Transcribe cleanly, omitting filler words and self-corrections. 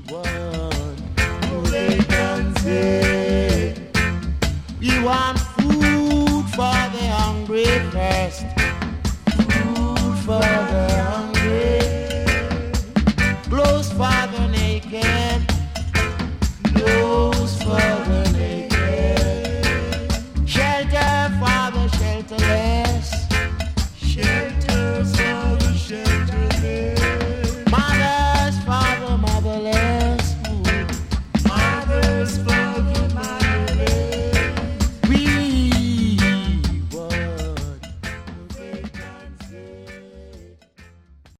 What they can say? We want food for the hungry first.